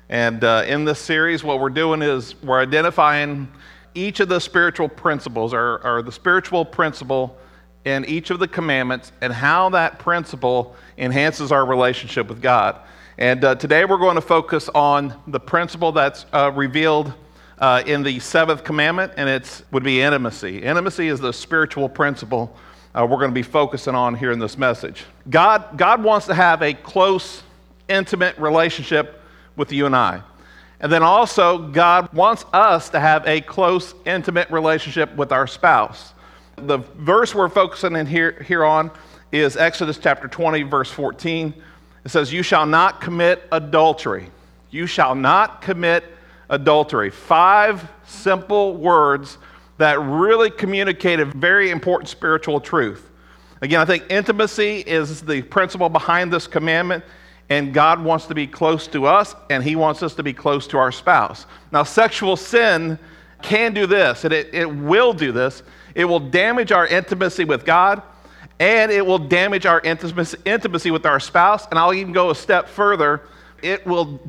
And in this series, what we're doing is we're identifying each of the spiritual principles, or the spiritual principle in each of the commandments, and how that principle enhances our relationship with God. And today we're going to focus on the principle that's revealed in the seventh commandment, and it would be intimacy. Intimacy is the spiritual principle we're going to be focusing on here in this message. God wants to have a close, intimate relationship with you and I. And then also, God wants us to have a close, intimate relationship with our spouse. The verse we're focusing in here on is Exodus chapter 20, verse 14. It says, "You shall not commit adultery." You shall not commit adultery. 5 simple words that really communicate a very important spiritual truth. Again, I think intimacy is the principle behind this commandment, and God wants to be close to us, and He wants us to be close to our spouse. Now, sexual sin can do this, and it will do this. It will damage our intimacy with God, and it will damage our intimacy with our spouse, and I'll even go a step further. It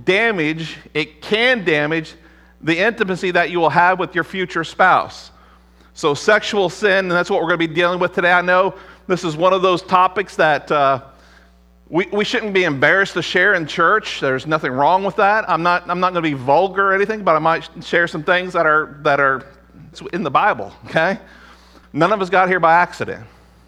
can damage the intimacy that you will have with your future spouse. So sexual sin, and that's what we're going to be dealing with today. I know this is one of those topics that we shouldn't be embarrassed to share in church. There's nothing wrong with that. I'm not going to be vulgar or anything, but I might share some things that are in the Bible, okay? None of us got here by accident.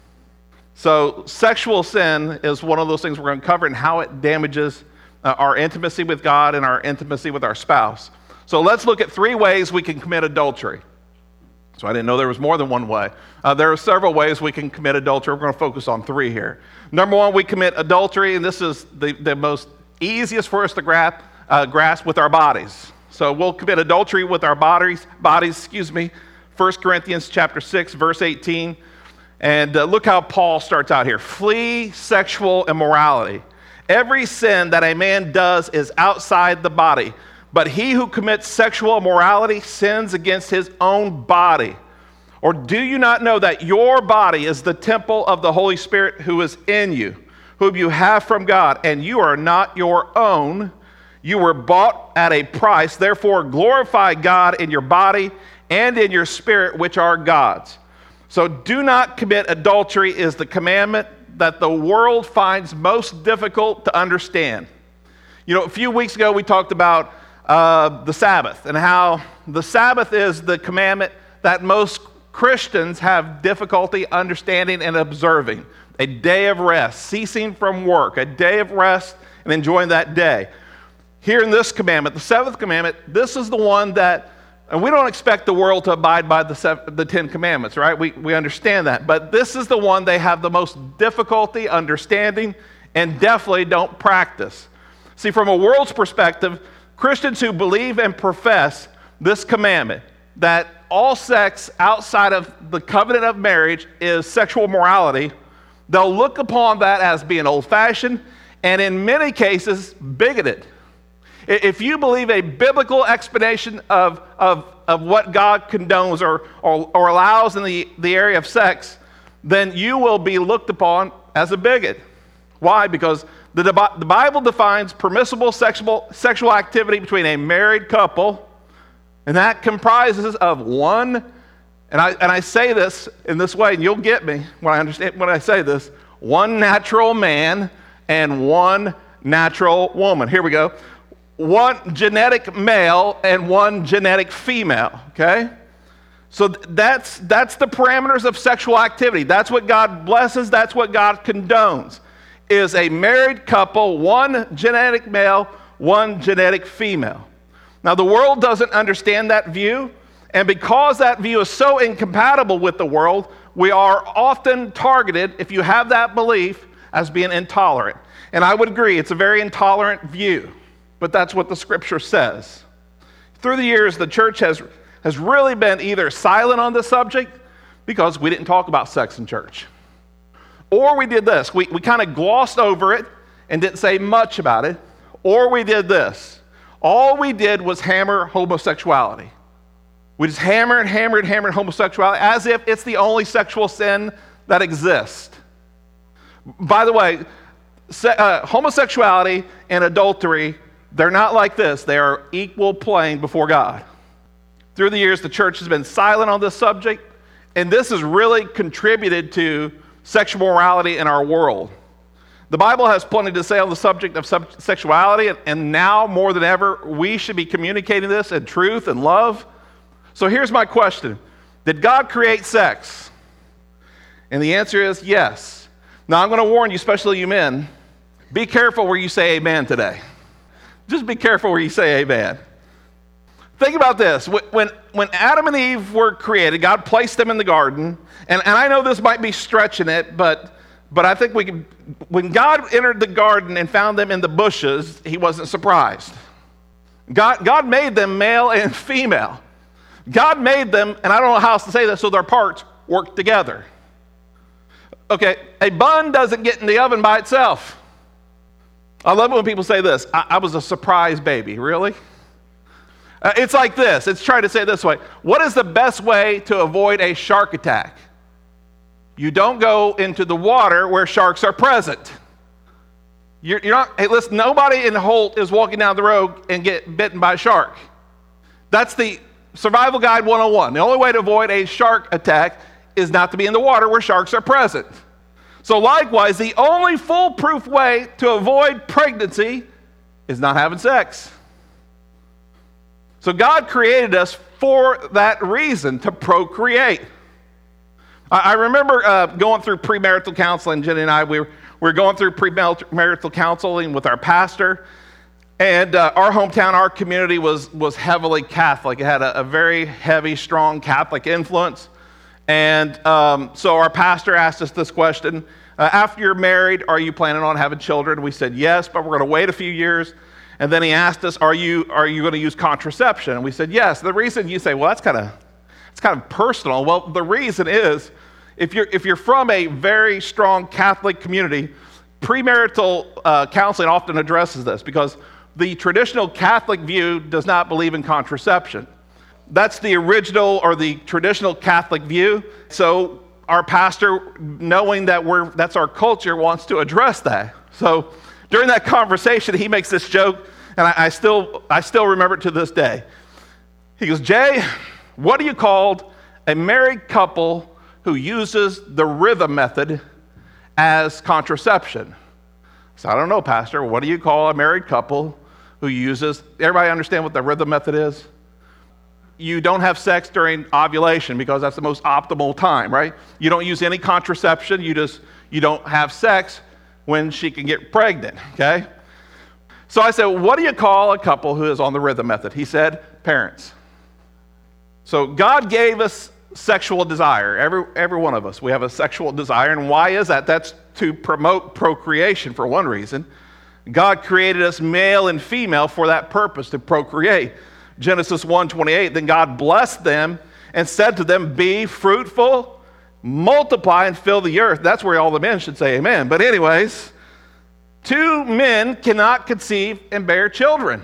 So sexual sin is one of those things we're going to cover and how it damages our intimacy with God and our intimacy with our spouse. So let's look at 3 ways we can commit adultery. So I didn't know there was more than one way. There are several ways we can commit adultery. We're going to focus on 3 here. Number 1, we commit adultery, and this is the most easiest for us to grasp with our bodies. So we'll commit adultery with our bodies. 1 Corinthians chapter 6, verse 18. And look how Paul starts out here. "Flee sexual immorality. Every sin that a man does is outside the body. But he who commits sexual immorality sins against his own body. Or do you not know that your body is the temple of the Holy Spirit who is in you, whom you have from God, and you are not your own? You were bought at a price. Therefore glorify God in your body and in your spirit, which are God's." So do not commit adultery is the commandment that the world finds most difficult to understand. You know, a few weeks ago we talked about the Sabbath, and how the Sabbath is the commandment that most Christians have difficulty understanding and observing. A day of rest, ceasing from work, a day of rest and enjoying that day. Here in this commandment, the 7th commandment, this is the one that, and we don't expect the world to abide by the 10 commandments, right? We understand that, but this is the one they have the most difficulty understanding and definitely don't practice. See, from a world's perspective, Christians who believe and profess this commandment, that all sex outside of the covenant of marriage is sexual morality, they'll look upon that as being old-fashioned and in many cases bigoted. If you believe a biblical explanation of what God condones or allows in the area of sex, then you will be looked upon as a bigot. Why? Because the Bible defines permissible sexual activity between a married couple, and that comprises of one, and I say this in this way, and you'll get me when I say this, one natural man and one natural woman. Here we go. One genetic male and one genetic female, okay? So that's the parameters of sexual activity. That's what God blesses, that's what God condones. Is a married couple, one genetic male, one genetic female. Now, the world doesn't understand that view, and because that view is so incompatible with the world, we are often targeted, if you have that belief, as being intolerant. And I would agree, it's a very intolerant view, but that's what the Scripture says. Through the years, the church has really been either silent on this subject, because we didn't talk about sex in church, or we did this. We kind of glossed over it and didn't say much about it, or we did this. All we did was hammer homosexuality. We just hammered homosexuality as if it's the only sexual sin that exists. By the way, homosexuality and adultery They're not like this. They are equal playing before God. Through the years, the church has been silent on this subject, and this has really contributed to sexual morality in our world. The Bible has plenty to say on the subject of sexuality, and now more than ever, we should be communicating this in truth and love. So here's my question. Did God create sex? And the answer is yes. Now I'm going to warn you, especially you men, be careful where you say amen today. Just be careful where you say amen. Think about this. When Adam and Eve were created, God placed them in the garden. And I know this might be stretching it, but I think when God entered the garden and found them in the bushes, he wasn't surprised. God made them male and female. God made them, and I don't know how else to say this, so their parts work together. Okay, a bun doesn't get in the oven by itself. I love it when people say this, I was a surprise baby. Really? It's like this. It's trying to say it this way. What is the best way to avoid a shark attack? You don't go into the water where sharks are present. You're not, hey, listen, nobody in Holt is walking down the road and get bitten by a shark. That's the Survival Guide 101. The only way to avoid a shark attack is not to be in the water where sharks are present. So likewise, the only foolproof way to avoid pregnancy is not having sex. So God created us for that reason, to procreate. I remember going through premarital counseling. Jenny and I, we were going through premarital counseling with our pastor. And our hometown, our community was heavily Catholic. It had a very heavy, strong Catholic influence. And so our pastor asked us this question. After you're married, are you planning on having children? We said yes, but we're going to wait a few years. And then he asked us, are you going to use contraception? And we said yes. The reason you say, well, it's kind of personal. Well, the reason is, if you're from a very strong Catholic community, premarital counseling often addresses this, because the traditional Catholic view does not believe in contraception. That's the original or the traditional Catholic view. So our pastor, knowing that that's our culture, wants to address that. So during that conversation, he makes this joke, and I still remember it to this day. He goes, Jay, what do you call a married couple who uses the rhythm method as contraception? So I don't know, Pastor. What do you call a married couple who uses, everybody understand what the rhythm method is? You don't have sex during ovulation because that's the most optimal time, right? You don't use any contraception. You don't have sex when she can get pregnant, okay? So I said, what do you call a couple who is on the rhythm method? He said, parents. So God gave us sexual desire. Every one of us, we have a sexual desire. And why is that? That's to promote procreation for one reason. God created us male and female for that purpose, to procreate. Genesis 1:28, then God blessed them and said to them, be fruitful, multiply, and fill the earth. That's where all the men should say amen. But anyways, two men cannot conceive and bear children.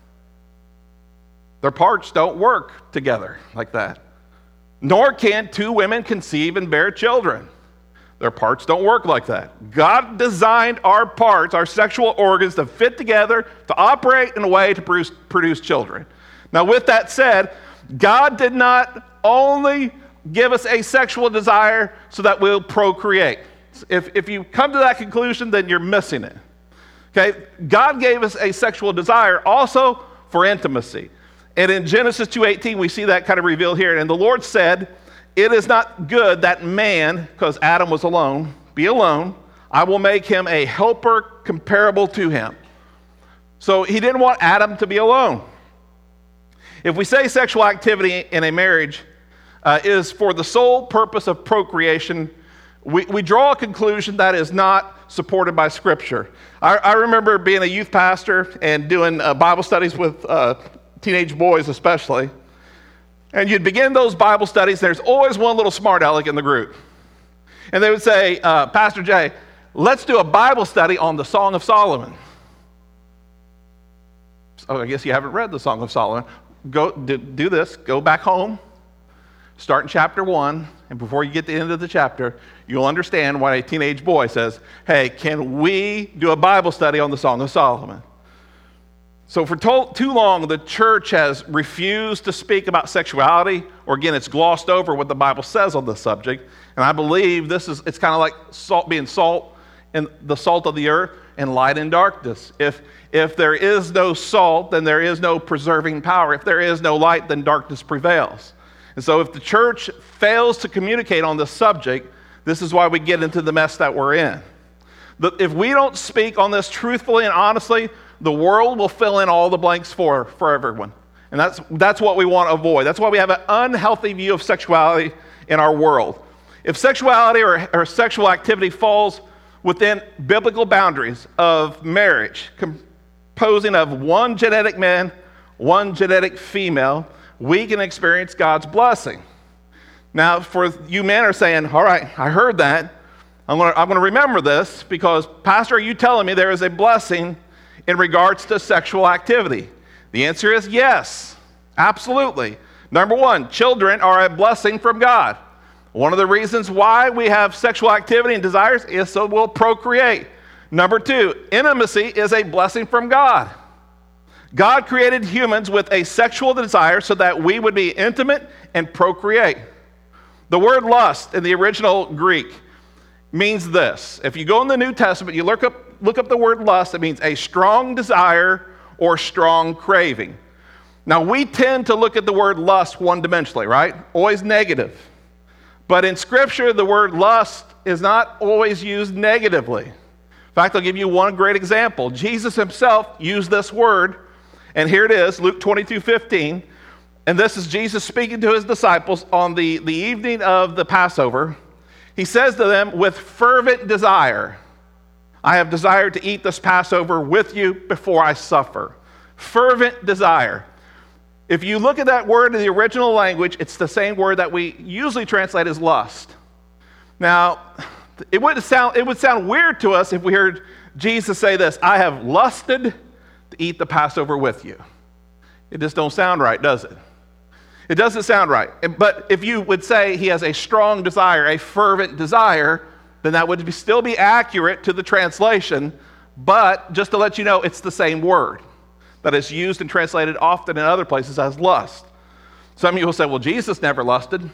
Their parts don't work together like that. Nor can two women conceive and bear children. Their parts don't work like that. God designed our parts, our sexual organs, to fit together, to operate in a way to produce children. Now, with that said, God did not only give us a sexual desire so that we'll procreate. If you come to that conclusion, then you're missing it. Okay? God gave us a sexual desire also for intimacy. And in Genesis 2:18, we see that kind of revealed here. And the Lord said, it is not good that man, because Adam was alone, be alone. I will make him a helper comparable to him. So he didn't want Adam to be alone. If we say sexual activity in a marriage is for the sole purpose of procreation, we draw a conclusion that is not supported by Scripture. I remember being a youth pastor and doing Bible studies with teenage boys especially. And you'd begin those Bible studies, there's always one little smart aleck in the group. And they would say, Pastor Jay, let's do a Bible study on the Song of Solomon. So I guess you haven't read the Song of Solomon. Go do this, go back home, start in chapter 1, and before you get to the end of the chapter, you'll understand why a teenage boy says, hey, can we do a Bible study on the Song of Solomon? So for too long, the church has refused to speak about sexuality, or again, it's glossed over what the Bible says on the subject. And I believe it's kind of like salt being salt and the salt of the earth and light and darkness. If there is no salt, then there is no preserving power. If there is no light, then darkness prevails. And so if the church fails to communicate on this subject, this is why we get into the mess that we're in. If we don't speak on this truthfully and honestly, the world will fill in all the blanks for everyone. And that's what we want to avoid. That's why we have an unhealthy view of sexuality in our world. If sexuality or sexual activity falls within biblical boundaries of marriage, composing of one genetic man, one genetic female, we can experience God's blessing. Now, for you men are saying, all right, I heard that. I'm going to remember this because, Pastor, are you telling me there is a blessing in regards to sexual activity? The answer is yes, absolutely. Number one, children are a blessing from God. One of the reasons why we have sexual activity and desires is so we'll procreate. Number two, intimacy is a blessing from God. God created humans with a sexual desire so that we would be intimate and procreate. The word lust in the original Greek means this. If you go in the New Testament, you look up the word lust, it means a strong desire or strong craving. Now, we tend to look at the word lust one-dimensionally, right? Always negative. But in Scripture, the word lust is not always used negatively. In fact, I'll give you one great example. Jesus himself used this word, and here it is, Luke 22:15. And this is Jesus speaking to his disciples on the evening of the Passover. He says to them, with fervent desire, I have desired to eat this Passover with you before I suffer. Fervent desire. If you look at that word in the original language, it's the same word that we usually translate as lust. Now, it would sound weird to us if we heard Jesus say this, I have lusted to eat the Passover with you. It just don't sound right, does it? It doesn't sound right. But if you would say he has a strong desire, a fervent desire, then that would still be accurate to the translation. But just to let you know, it's the same word that is used and translated often in other places as lust. Some of you will say, well, Jesus never lusted.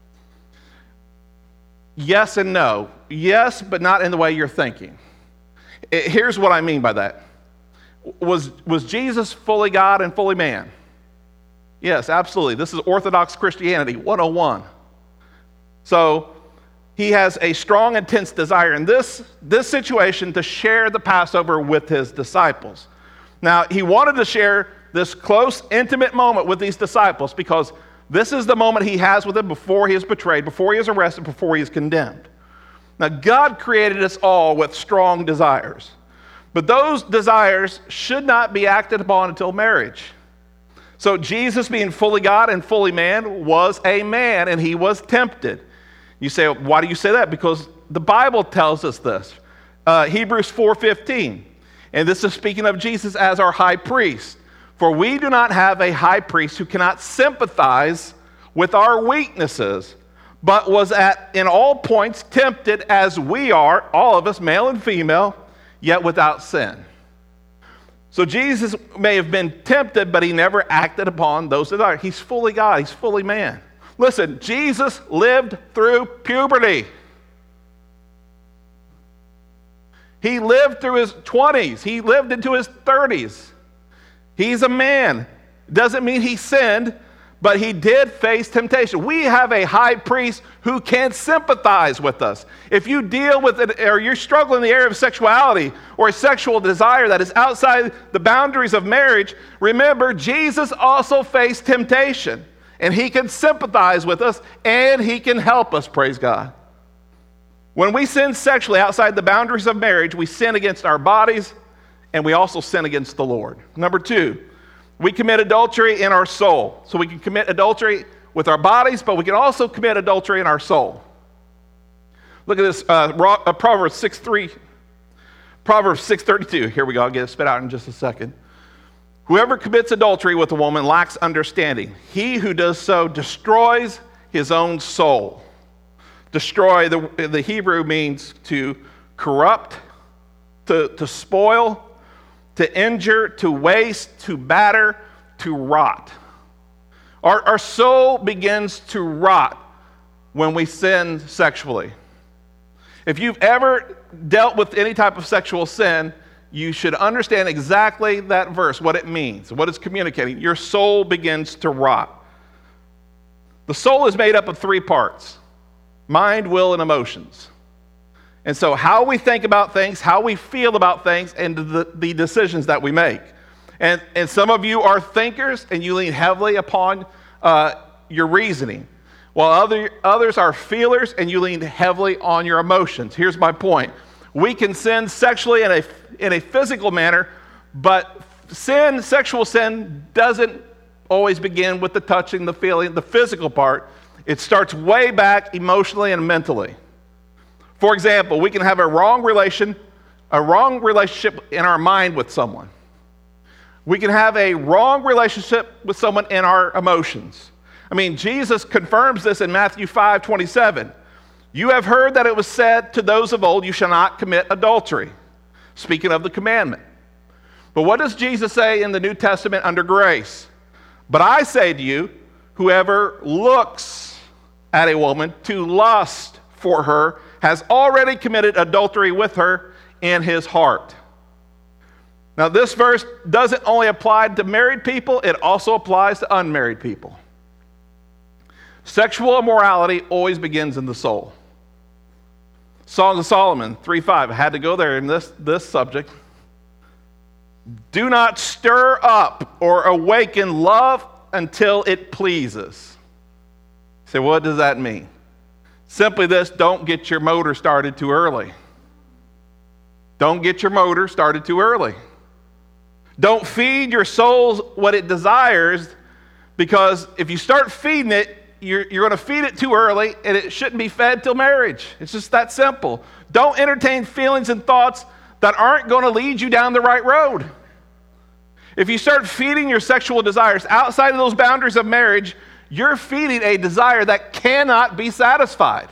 Yes and no. Yes, but not in the way you're thinking. Here's what I mean by that. Was Jesus fully God and fully man? Yes, absolutely. This is Orthodox Christianity 101. So he has a strong, intense desire in this situation to share the Passover with his disciples. Now, he wanted to share this close, intimate moment with these disciples because this is the moment he has with them before he is betrayed, before he is arrested, before he is condemned. Now, God created us all with strong desires, but those desires should not be acted upon until marriage. So Jesus, being fully God and fully man, was a man, and he was tempted. You say, why do you say that? Because the Bible tells us this. Hebrews 4:15. And this is speaking of Jesus as our high priest. For we do not have a high priest who cannot sympathize with our weaknesses, but was in all points tempted as we are, all of us, male and female, yet without sin. So Jesus may have been tempted, but he never acted upon those desires. He's fully God. He's fully man. Listen, Jesus lived through puberty. He lived through his 20s. He lived into his 30s. He's a man. Doesn't mean he sinned, but he did face temptation. We have a high priest who can sympathize with us. If you deal with it, or you're struggling in the area of sexuality or a sexual desire that is outside the boundaries of marriage, remember, Jesus also faced temptation, and he can sympathize with us, and he can help us, praise God. When we sin sexually outside the boundaries of marriage, we sin against our bodies, and we also sin against the Lord. Number two, we commit adultery in our soul. So we can commit adultery with our bodies, but we can also commit adultery in our soul. Look at this, Proverbs 6:3, Proverbs 6:32. Here we go, I'll get it spit out in just a second. Whoever commits adultery with a woman lacks understanding. He who does so destroys his own soul. Destroy, the Hebrew means to corrupt, to spoil, to injure, to waste, to batter, to rot. Our soul begins to rot when we sin sexually. If you've ever dealt with any type of sexual sin, you should understand exactly that verse, what it means, what it's communicating. Your soul begins to rot. The soul is made up of three parts: mind, will, and emotions. And so how we think about things, how we feel about things, and the decisions that we make. And some of you are thinkers, and you lean heavily upon your reasoning, while others are feelers, and you lean heavily on your emotions. Here's my point. We can sin sexually in a physical manner, but sexual sin doesn't always begin with the touching, the feeling, the physical part. It starts way back emotionally and mentally. For example, we can have a wrong relationship in our mind with someone. We can have a wrong relationship with someone in our emotions. I mean, Jesus confirms this in Matthew 5:27. You have heard that it was said to those of old, you shall not commit adultery. Speaking of the commandment. But what does Jesus say in the New Testament under grace? But I say to you, whoever looks at a woman to lust for her has already committed adultery with her in his heart. Now, this verse doesn't only apply to married people, it also applies to unmarried people. Sexual immorality always begins in the soul. Song of Solomon 3:5. I had to go there in this subject. Do not stir up or awaken love until it pleases. So what does that mean? Simply this: don't get your motor started too early. Don't get your motor started too early. Don't feed your soul what it desires, because if you start feeding it, you're going to feed it too early, and it shouldn't be fed till marriage. It's just that simple. Don't entertain feelings and thoughts that aren't going to lead you down the right road. If you start feeding your sexual desires outside of those boundaries of marriage, you're feeding a desire that cannot be satisfied.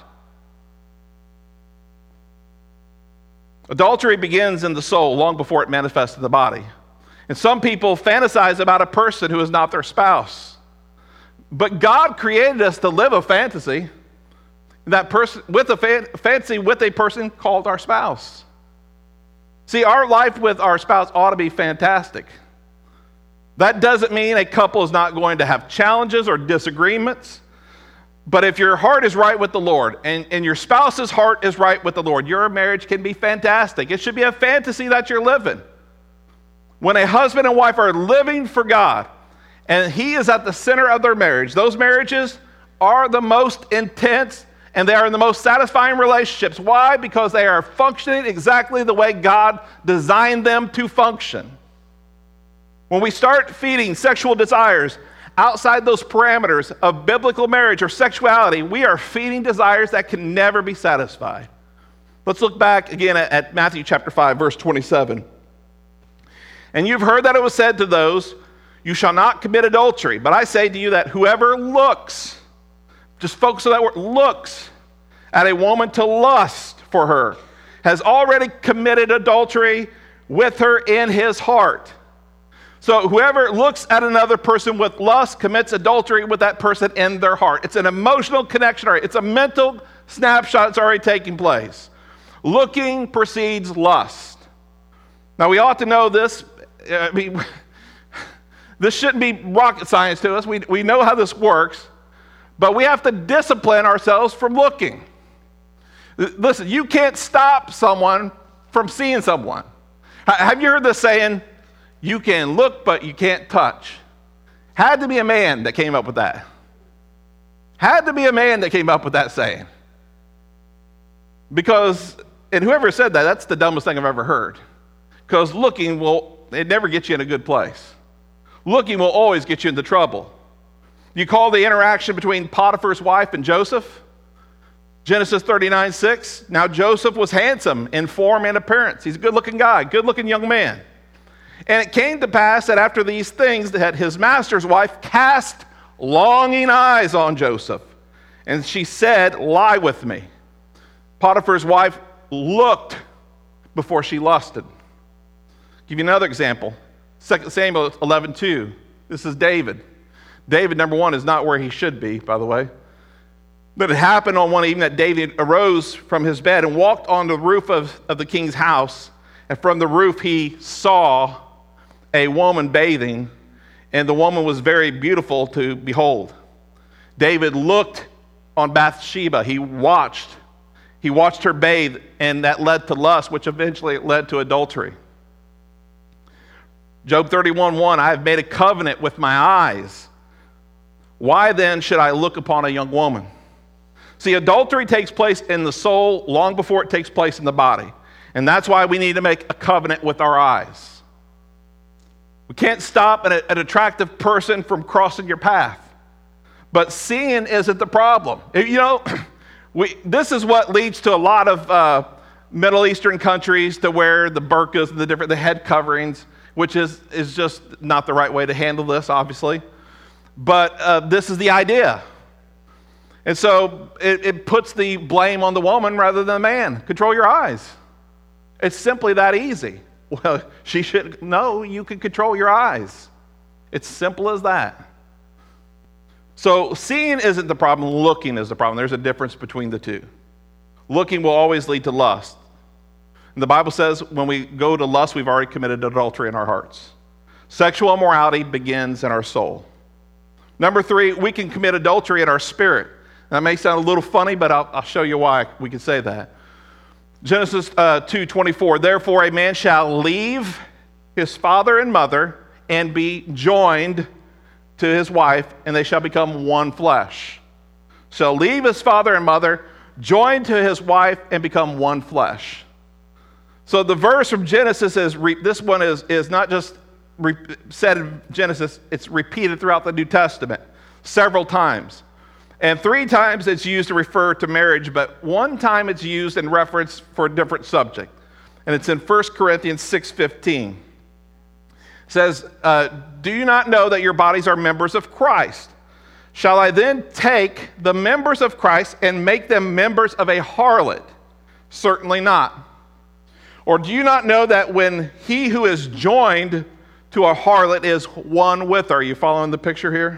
Adultery begins in the soul long before it manifests in the body. And some people fantasize about a person who is not their spouse. But God created us to live a fantasy, that person with a fantasy with a person called our spouse. See, our life with our spouse ought to be fantastic. That doesn't mean a couple is not going to have challenges or disagreements. But if your heart is right with the Lord and your spouse's heart is right with the Lord, your marriage can be fantastic. It should be a fantasy that you're living. When a husband and wife are living for God and He is at the center of their marriage, those marriages are the most intense and they are in the most satisfying relationships. Why? Because they are functioning exactly the way God designed them to function. When we start feeding sexual desires outside those parameters of biblical marriage or sexuality, we are feeding desires that can never be satisfied. Let's look back again at Matthew chapter 5, verse 27. And you've heard that it was said to those, you shall not commit adultery. But I say to you that whoever looks, just focus on that word, looks at a woman to lust for her, has already committed adultery with her in his heart. So whoever looks at another person with lust commits adultery with that person in their heart. It's an emotional connection. It's a mental snapshot that's already taking place. Looking precedes lust. Now we ought to know this. I mean, this shouldn't be rocket science to us. We know how this works. But we have to discipline ourselves from looking. Listen, you can't stop someone from seeing someone. Have you heard this saying, you can look, but you can't touch? Had to be a man that came up with that. Had to be a man that came up with that saying. Because, and whoever said that, that's the dumbest thing I've ever heard. Because looking it never gets you in a good place. Looking will always get you into trouble. You call the interaction between Potiphar's wife and Joseph? Genesis 39:6. Now Joseph was handsome in form and appearance. He's a good-looking guy, good-looking young man. And it came to pass that after these things that his master's wife cast longing eyes on Joseph. And she said, lie with me. Potiphar's wife looked before she lusted. Give you another example. 2 Samuel 11:2. This is David. David, number one, is not where he should be, by the way. But it happened on one evening that David arose from his bed and walked on the roof of the king's house. And from the roof he saw a woman bathing, and the woman was very beautiful to behold. David looked on Bathsheba. He watched her bathe, and that led to lust, which eventually led to adultery. Job 31:1, I have made a covenant with my eyes. Why then should I look upon a young woman? See, adultery takes place in the soul long before it takes place in the body. And that's why we need to make a covenant with our eyes. We can't stop an attractive person from crossing your path. But seeing isn't the problem. You know, this is what leads to a lot of Middle Eastern countries to wear the burqas and the head coverings, which is just not the right way to handle this, obviously. But this is the idea. And so it puts the blame on the woman rather than the man. Control your eyes. It's simply that easy. Well, she should know you can control your eyes. It's simple as that. So seeing isn't the problem, looking is the problem. There's a difference between the two. Looking will always lead to lust. And the Bible says when we go to lust, we've already committed adultery in our hearts. Sexual immorality begins in our soul. Number 3, we can commit adultery in our spirit. That may sound a little funny, but I'll show you why we can say that. Genesis 2:24, therefore a man shall leave his father and mother and be joined to his wife, and they shall become one flesh. Shall leave his father and mother, joined to his wife, and become one flesh. So the verse from Genesis is, this one is not just said in Genesis, it's repeated throughout the New Testament several times. And 3 times it's used to refer to marriage, but 1 time it's used in reference for a different subject. And it's in 1 Corinthians 6:15. It says, do you not know that your bodies are members of Christ? Shall I then take the members of Christ and make them members of a harlot? Certainly not. Or do you not know that when he who is joined to a harlot is one with her? Are you following the picture here?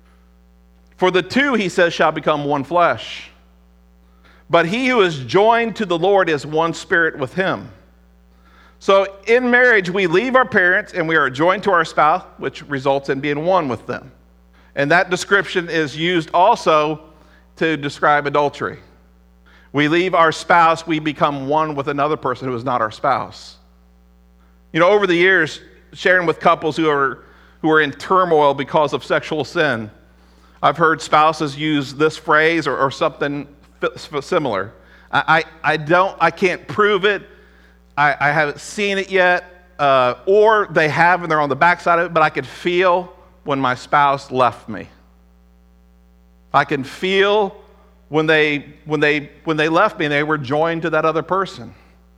For the two, he says, shall become one flesh. But he who is joined to the Lord is one spirit with him. So in marriage, we leave our parents and we are joined to our spouse, which results in being one with them. And that description is used also to describe adultery. We leave our spouse, we become one with another person who is not our spouse. You know, over the years, sharing with couples who are in turmoil because of sexual sin, I've heard spouses use this phrase or something similar. I can't prove it. I haven't seen it yet. Or they have and they're on the backside of it, but I could feel when my spouse left me. I can feel when they left me and they were joined to that other person.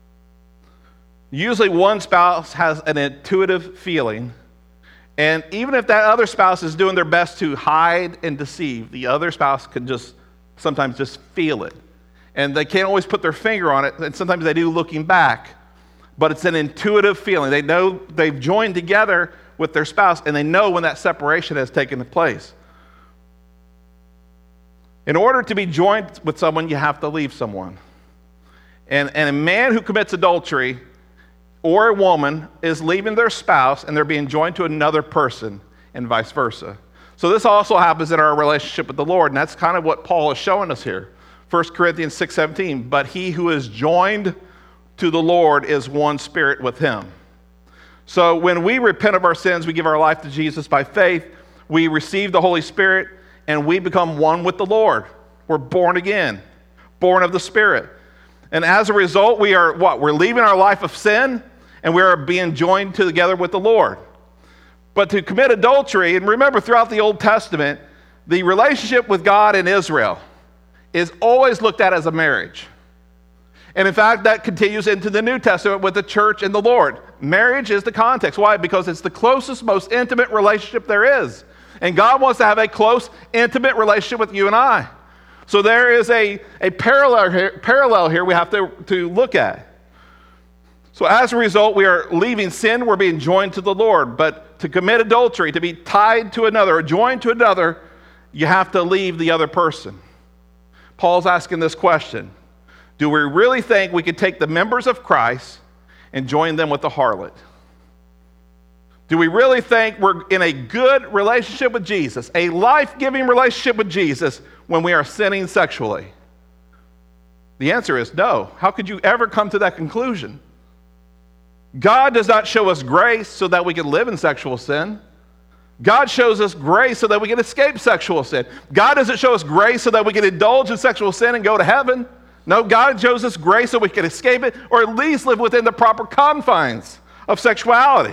Usually one spouse has an intuitive feeling. And even if that other spouse is doing their best to hide and deceive, the other spouse can sometimes just feel it. And they can't always put their finger on it, and sometimes they do looking back. But it's an intuitive feeling. They know they've joined together with their spouse, and they know when that separation has taken place. In order to be joined with someone, you have to leave someone. And a man who commits adultery or a woman is leaving their spouse and they're being joined to another person and vice versa. So this also happens in our relationship with the Lord, and that's kind of what Paul is showing us here. 1 Corinthians 6:17, but he who is joined to the Lord is one spirit with him. So when we repent of our sins, we give our life to Jesus by faith, we receive the Holy Spirit, and we become one with the Lord. We're born again, born of the Spirit. And as a result, we are what? We're leaving our life of sin, and we are being joined together with the Lord. But to commit adultery, and remember throughout the Old Testament, the relationship with God and Israel is always looked at as a marriage. And in fact, that continues into the New Testament with the church and the Lord. Marriage is the context. Why? Because it's the closest, most intimate relationship there is. And God wants to have a close, intimate relationship with you and I. So there is a parallel here we have to look at. So as a result, we are leaving sin, we're being joined to the Lord. But to commit adultery, to be tied to another or joined to another, you have to leave the other person. Paul's asking this question: do we really think we could take the members of Christ and join them with the harlot? Do we really think we're in a good relationship with Jesus, a life-giving relationship with Jesus, when we are sinning sexually? The answer is no. How could you ever come to that conclusion? God does not show us grace so that we can live in sexual sin. God shows us grace so that we can escape sexual sin. God doesn't show us grace so that we can indulge in sexual sin and go to heaven. No, God shows us grace so we can escape it, or at least live within the proper confines of sexuality.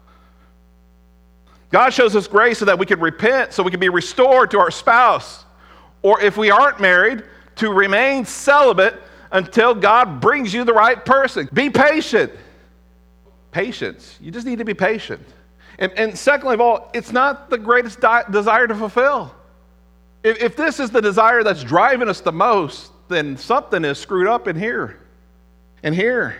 God shows us grace so that we can repent, so we can be restored to our spouse. Or if we aren't married, to remain celibate until God brings you the right person. Be patient. Patience. You just need to be patient. And secondly of all, it's not the greatest desire to fulfill. If this is the desire that's driving us the most, then something is screwed up in here and here.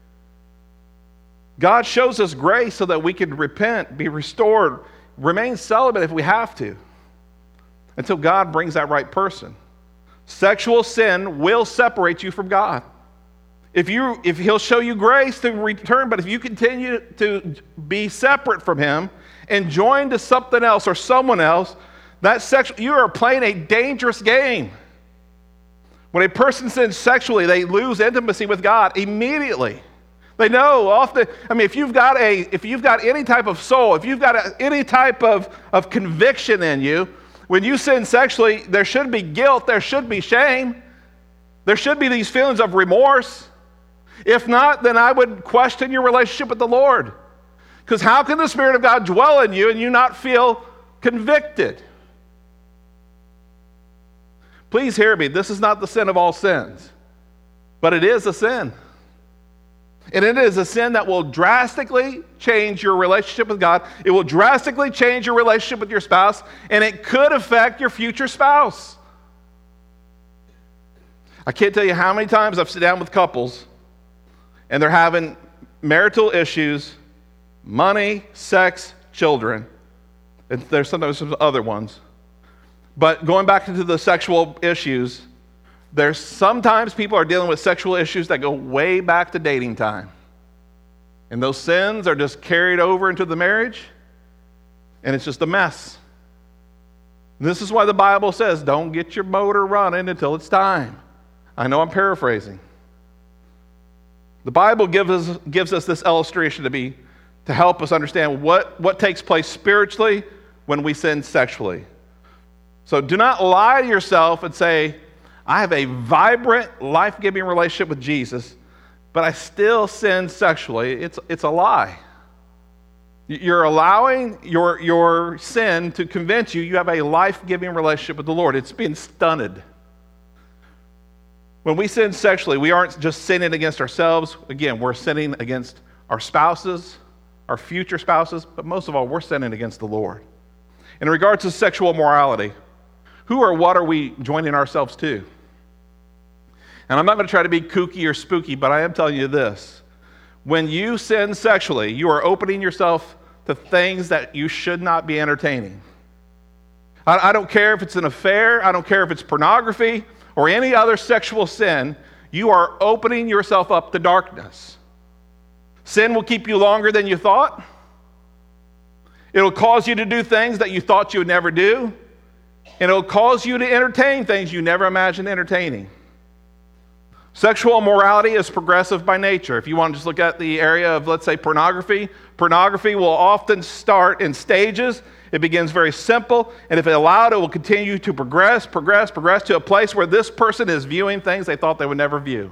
God shows us grace so that we can repent, be restored, remain celibate if we have to, until God brings that right person. Sexual sin will separate you from God. If he'll show you grace to return, but if you continue to be separate from him and join to something else or someone else, you are playing a dangerous game. When a person sins sexually, they lose intimacy with God immediately. They know often. I mean, if you've got any type of soul, if you've got any type of conviction in you, when you sin sexually, there should be guilt, there should be shame, there should be these feelings of remorse. If not, then I would question your relationship with the Lord. Because how can the Spirit of God dwell in you and you not feel convicted? Please hear me. This is not the sin of all sins, but it is a sin. And it is a sin that will drastically change your relationship with God. It will drastically change your relationship with your spouse, and it could affect your future spouse. I can't tell you how many times I've sat down with couples, and they're having marital issues, money, sex, children. And there's sometimes some other ones. But going back into the sexual issues, there's sometimes people are dealing with sexual issues that go way back to dating time. And those sins are just carried over into the marriage, and it's just a mess. This is why the Bible says, don't get your motor running until it's time. I know I'm paraphrasing. The Bible gives us this illustration to help us understand what takes place spiritually when we sin sexually. So do not lie to yourself and say, I have a vibrant, life-giving relationship with Jesus, but I still sin sexually. It's a lie. You're allowing your sin to convince you have a life-giving relationship with the Lord. It's been stunted. When we sin sexually, we aren't just sinning against ourselves. Again, we're sinning against our spouses, our future spouses, but most of all, we're sinning against the Lord. In regards to sexual morality, who or what are we joining ourselves to? And I'm not going to try to be kooky or spooky, but I am telling you this. When you sin sexually, you are opening yourself to things that you should not be entertaining. I don't care if it's an affair, I don't care if it's pornography, or any other sexual sin, you are opening yourself up to darkness. Sin will keep you longer than you thought. It'll cause you to do things that you thought you would never do. And it'll cause you to entertain things you never imagined entertaining. Sexual immorality is progressive by nature. If you want to just look at the area of, let's say, pornography will often start in stages. It begins very simple, and if allowed, it will continue to progress to a place where this person is viewing things they thought they would never view.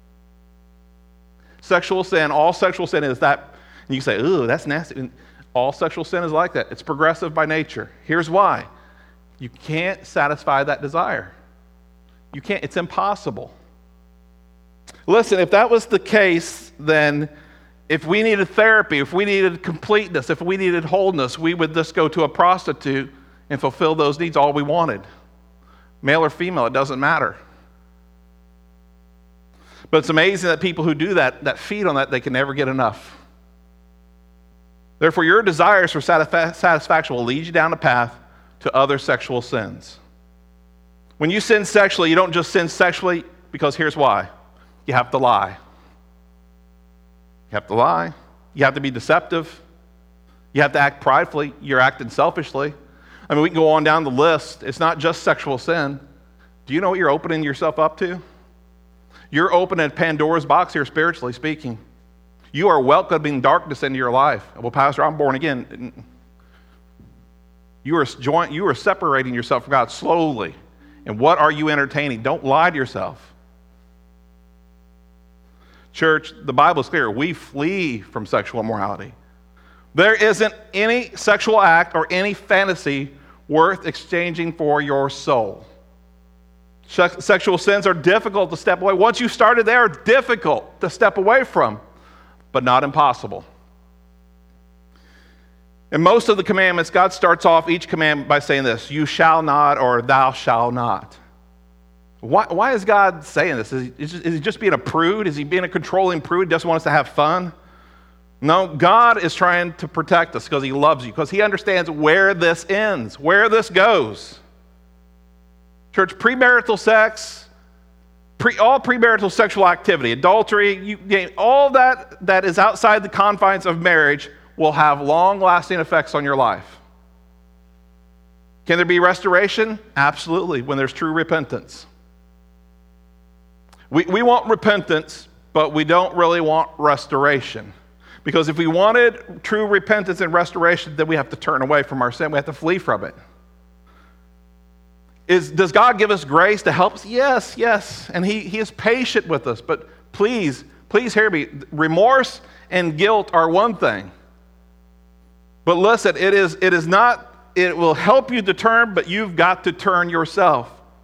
Sexual sin, all sexual sin is that. And you say, ooh, that's nasty. All sexual sin is like that. It's progressive by nature. Here's why. You can't satisfy that desire. You can't. It's impossible. Listen, if that was the case, then if we needed therapy, if we needed completeness, if we needed wholeness, we would just go to a prostitute and fulfill those needs all we wanted. Male or female, it doesn't matter. But it's amazing that people who do that feed on that, they can never get enough. Therefore, your desires for satisfaction will lead you down a path to other sexual sins. When you sin sexually, you don't just sin sexually because here's why. You have to lie. You have to lie. You have to be deceptive. You have to act pridefully. You're acting selfishly. I mean, we can go on down the list. It's not just sexual sin. Do you know what you're opening yourself up to? You're opening Pandora's box here, spiritually speaking. You are welcoming darkness into your life. Well, Pastor, I'm born again. You are separating yourself from God slowly. And what are you entertaining? Don't lie to yourself. Church, the Bible is clear. We flee from sexual immorality. There isn't any sexual act or any fantasy worth exchanging for your soul. Sexual sins are difficult to step away. Once you started, they are difficult to step away from, but not impossible. In most of the commandments, God starts off each commandment by saying this, you shall not or thou shalt not. Why is God saying this? Is he just being a prude? Is he being a controlling prude? He doesn't want us to have fun? No, God is trying to protect us because he loves you, because he understands where this ends, where this goes. Church, premarital sex, all premarital sexual activity, adultery, all that is outside the confines of marriage will have long-lasting effects on your life. Can there be restoration? Absolutely, when there's true repentance. We want repentance, but we don't really want restoration. Because if we wanted true repentance and restoration, then we have to turn away from our sin. We have to flee from it. Does God give us grace to help us? Yes. And he is patient with us. But please hear me. Remorse and guilt are one thing. But listen, it is not, it will help you to turn, but you've got to turn yourself.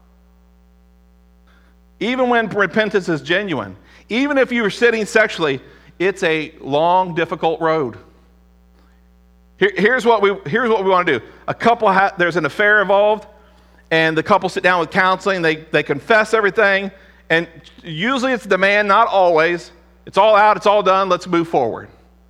Even when repentance is genuine, even if you're sinning sexually, it's a long, difficult road. Here's what we want to do. A couple, there's an affair involved, and the couple sit down with counseling. They confess everything, and usually it's the man, not always. It's all out, it's all done, let's move forward.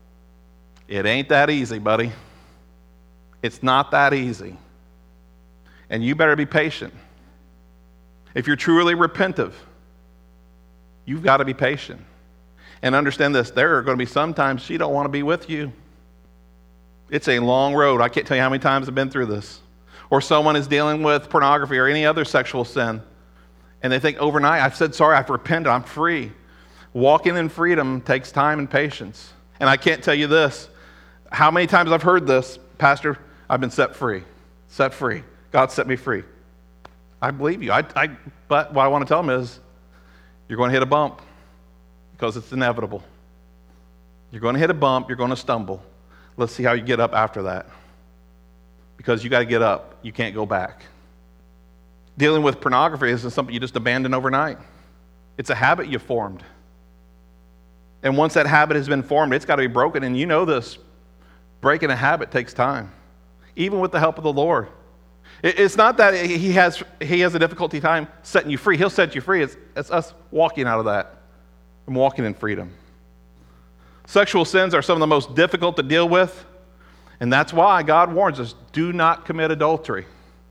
It ain't that easy, buddy. It's not that easy. And you better be patient. If you're truly repentive, you've got to be patient. And understand this, there are going to be some times she don't want to be with you. It's a long road. I can't tell you how many times I've been through this. Or someone is dealing with pornography or any other sexual sin, and they think overnight, I've said sorry, I've repented, I'm free. Walking in freedom takes time and patience. And I can't tell you this, how many times I've heard this, Pastor, I've been set free. Set free. God set me free. I believe you. But what I want to tell them is, you're going to hit a bump because it's inevitable. You're going to hit a bump. You're going to stumble. Let's see how you get up after that. Because you got to get up. You can't go back. Dealing with pornography isn't something you just abandon overnight. It's a habit you've formed. And once that habit has been formed, it's got to be broken. And you know this. Breaking a habit takes time. Even with the help of the Lord. It's not that he has a difficulty time setting you free. He'll set you free. It's us walking out of that and walking in freedom. Sexual sins are some of the most difficult to deal with, and that's why God warns us, do not commit adultery.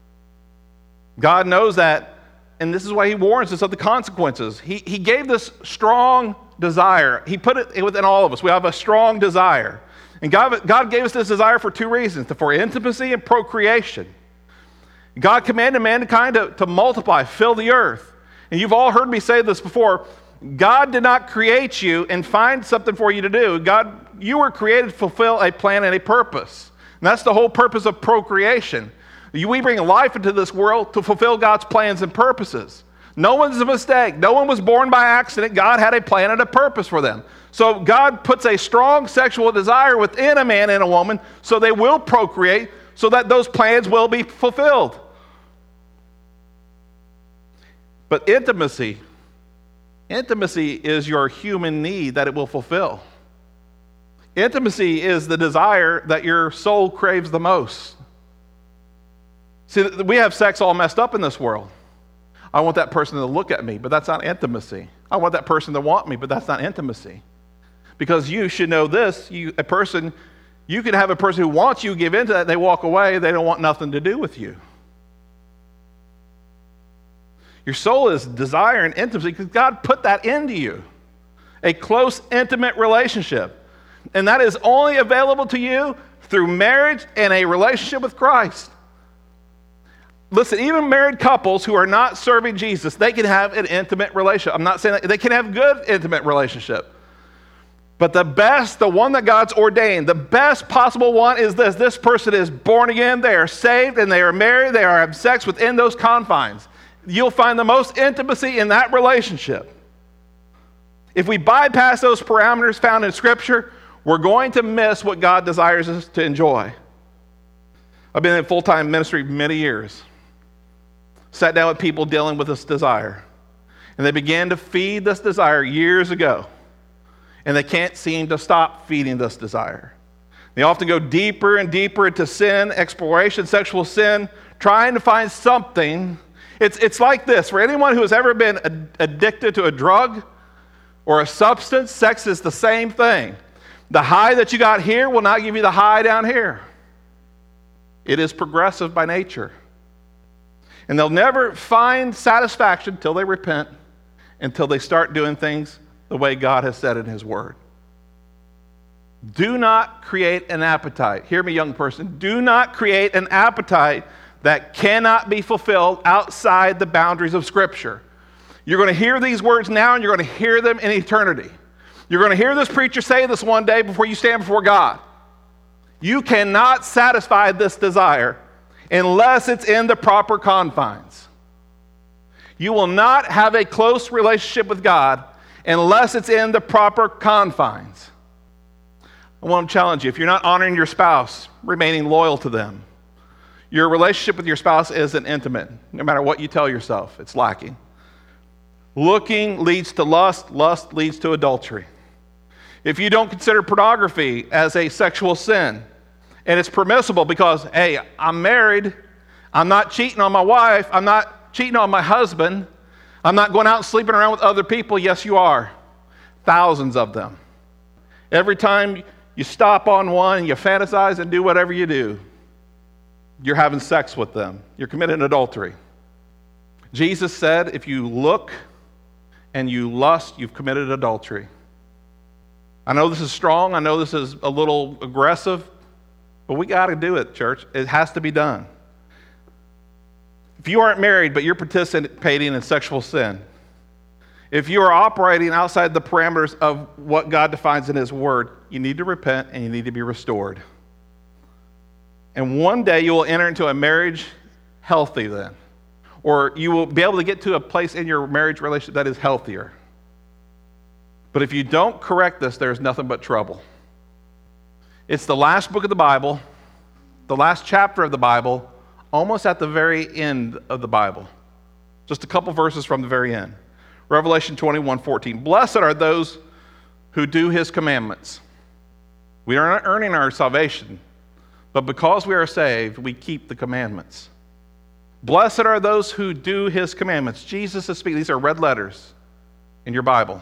God knows that, and this is why he warns us of the consequences. He gave this strong desire. He put it within all of us. We have a strong desire. And God gave us this desire for two reasons, for intimacy and procreation. God commanded mankind to multiply, fill the earth. And you've all heard me say this before. God did not create you and find something for you to do. You were created to fulfill a plan and a purpose. And that's the whole purpose of procreation. We bring life into this world to fulfill God's plans and purposes. No one's a mistake. No one was born by accident. God had a plan and a purpose for them. So God puts a strong sexual desire within a man and a woman so they will procreate, so that those plans will be fulfilled. But intimacy is your human need that it will fulfill. Intimacy is the desire that your soul craves the most. See, we have sex all messed up in this world. I want that person to look at me, but that's not intimacy. I want that person to want me, but that's not intimacy. Because you should know this, you can have a person who wants you, give into that, they walk away, they don't want nothing to do with you. Your soul is desire and intimacy because God put that into you. A close, intimate relationship. And that is only available to you through marriage and a relationship with Christ. Listen, even married couples who are not serving Jesus, they can have an intimate relationship. I'm not saying that they can have good intimate relationship. But the best, the one that God's ordained, the best possible one is this. This person is born again, they are saved, and they are married, they are having sex within those confines. You'll find the most intimacy in that relationship. If we bypass those parameters found in Scripture, we're going to miss what God desires us to enjoy. I've been in full-time ministry many years. Sat down with people dealing with this desire. And they began to feed this desire years ago. And they can't seem to stop feeding this desire. They often go deeper and deeper into sin, exploration, sexual sin, trying to find something. It's like this. For anyone who has ever been addicted to a drug or a substance, sex is the same thing. The high that you got here will not give you the high down here. It is progressive by nature. And they'll never find satisfaction until they repent, until they start doing things the way God has said in His Word. Do not create an appetite. Hear me, young person. Do not create an appetite that cannot be fulfilled outside the boundaries of Scripture. You're going to hear these words now, and you're going to hear them in eternity. You're going to hear this preacher say this one day before you stand before God. You cannot satisfy this desire unless it's in the proper confines. You will not have a close relationship with God unless it's in the proper confines. I want to challenge you. If you're not honoring your spouse, remaining loyal to them, your relationship with your spouse isn't intimate. No matter what you tell yourself, it's lacking. Looking leads to lust. Lust leads to adultery. If you don't consider pornography as a sexual sin, and it's permissible because, hey, I'm married, I'm not cheating on my wife, I'm not cheating on my husband, I'm not going out and sleeping around with other people. Yes, you are. Thousands of them. Every time you stop on one and you fantasize and do whatever you do, you're having sex with them. You're committing adultery. Jesus said, if you look and you lust, you've committed adultery. I know this is strong. I know this is a little aggressive, but we got to do it, church. It has to be done. If you aren't married, but you're participating in sexual sin, if you are operating outside the parameters of what God defines in His Word, you need to repent and you need to be restored. And one day you will enter into a marriage healthy then. Or you will be able to get to a place in your marriage relationship that is healthier. But if you don't correct this, there's nothing but trouble. It's the last book of the Bible, the last chapter of the Bible, almost at the very end of the Bible. Just a couple verses from the very end. Revelation 21:14. Blessed are those who do His commandments. We are not earning our salvation, but because we are saved, we keep the commandments. Blessed are those who do His commandments. Jesus is speaking. These are red letters in your Bible.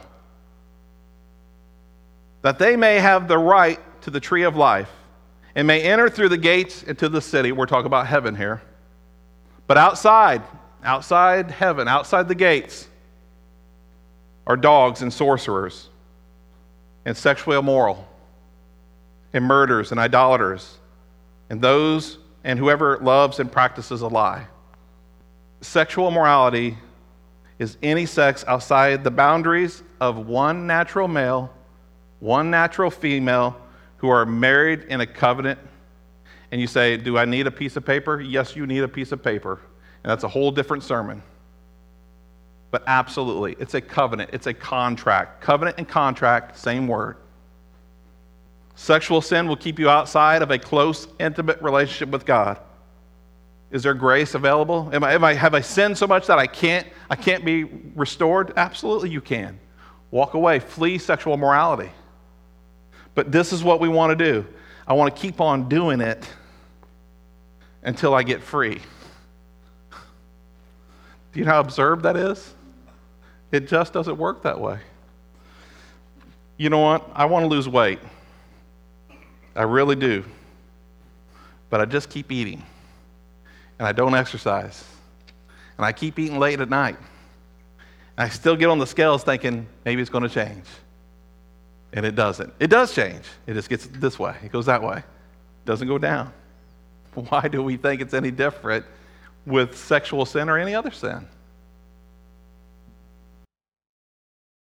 That they may have the right to the tree of life and may enter through the gates into the city. We're talking about heaven here. But outside heaven, outside the gates, are dogs and sorcerers and sexually immoral and murderers and idolaters and whoever loves and practices a lie. Sexual immorality is any sex outside the boundaries of one natural male, one natural female who are married in a covenant. And you say, do I need a piece of paper? Yes, you need a piece of paper. And that's a whole different sermon. But absolutely, it's a covenant. It's a contract. Covenant and contract, same word. Sexual sin will keep you outside of a close, intimate relationship with God. Is there grace available? Have I sinned so much that I can't be restored? Absolutely you can. Walk away. Flee sexual immorality. But this is what we want to do. I want to keep on doing it until I get free. Do you know how absurd that is? It just doesn't work that way. You know what? I want to lose weight. I really do. But I just keep eating. And I don't exercise. And I keep eating late at night. And I still get on the scales thinking maybe it's going to change. And it doesn't. It does change. It just gets this way. It goes that way. It doesn't go down. Why do we think it's any different with sexual sin or any other sin?